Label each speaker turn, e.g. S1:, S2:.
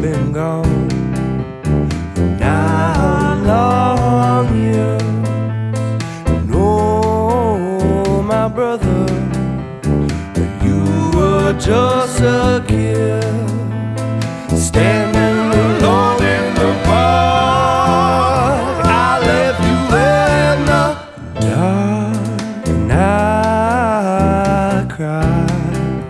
S1: been gone for 9 long years. No, my brother, you were just a kid.